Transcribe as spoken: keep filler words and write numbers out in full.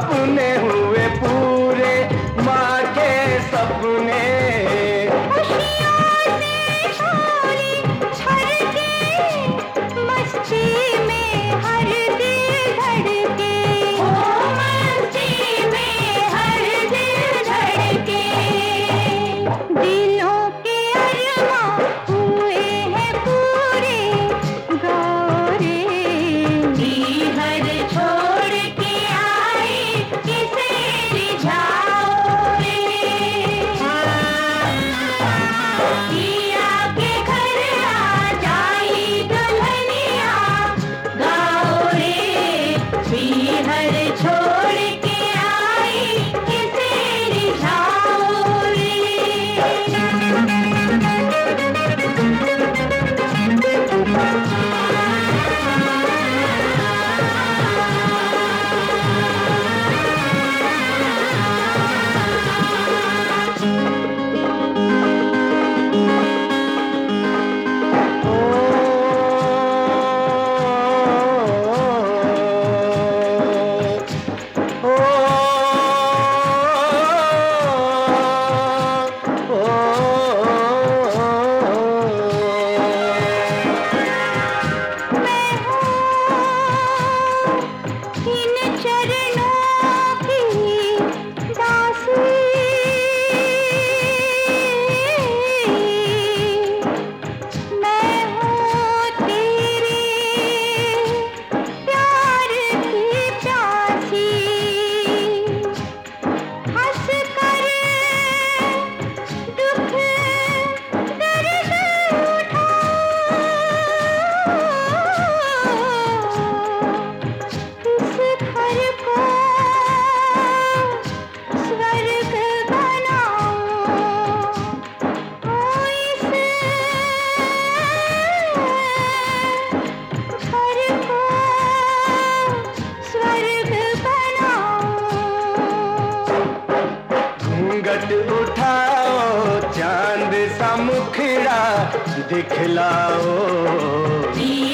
अपने हुए पूरे, माँ के सपने। खुशियों से छोड़ी छर के, मस्ती में हर दिल धड़के, ओ मस्ती में हर दिल धड़के। दिलों के अरमां हुए हैं पूरे, गौरे हर छोड़ के आए किसे रिझाओ रे। पिया के घर आ जाई दुल्हनिया, गाओ रे हर छोड़ के आई किसे रिझाओ रे। इन चरणों की दासी, मैं हूँ तेरे प्यार की प्यासी। हंस कर दुख दर्द उठाओ, इस घर को स्वर्ग बनाओ, ओ इस घर को स्वर्ग बनाओ। घूंघट उठाओ, चांद सा मुखड़ा दिखलाओ।